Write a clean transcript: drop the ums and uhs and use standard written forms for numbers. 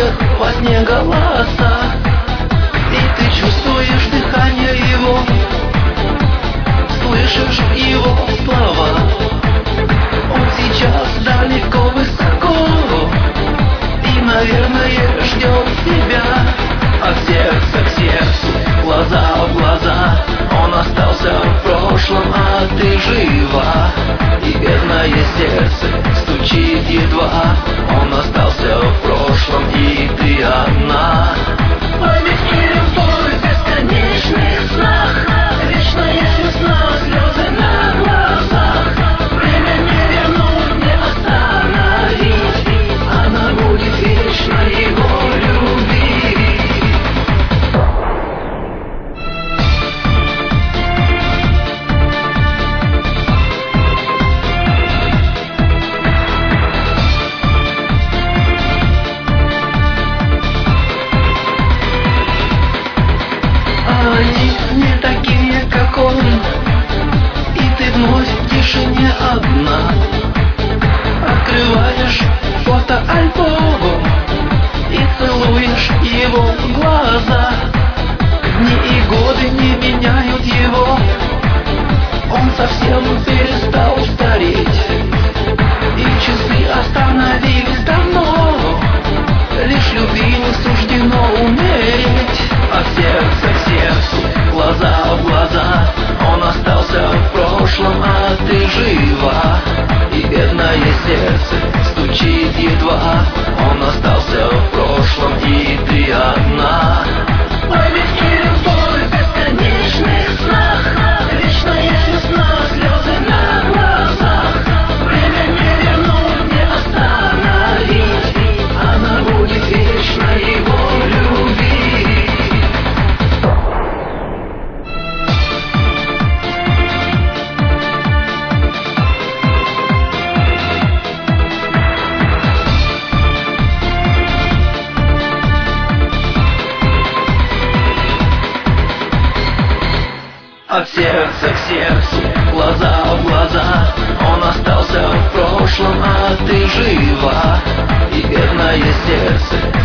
приходят во сне голоса, и ты чувствуешь дыхание его, слышишь его слова. Он сейчас далеко высоко и, наверное, ждет тебя. От сердца к сердцу, глаза в глаза. Он остался в прошлом, а ты жива, и бедное сердце стучит едва. Он остался в прошлом, и ты одна. Память и любовь в бесконечных снах, вечная весна, слезы на глазах. Время не вернуть, не остановить, она будет вечно его любить. Они не такие, как он, и ты вновь в тишине одна. Открываешь фотоальбом и целуешь его глаза. Дни и годы не меняют его, он совсем перестал стареть, и часы остановились давно. Лишь любви не суждено умереть. От сердца к сердцу, глаза в глаза. Он остался в прошлом, а ты жива, и бедное сердце стучит едва. Он остался в прошлом, и ты одна. Память и любовь в бесконечных снах, вечная весна, слезы на глазах. Время не вернуть, не остановить, она будет вечно его любить. От сердца к сердцу, глаза в глаза. Он остался в прошлом, а ты жива, и бедное сердце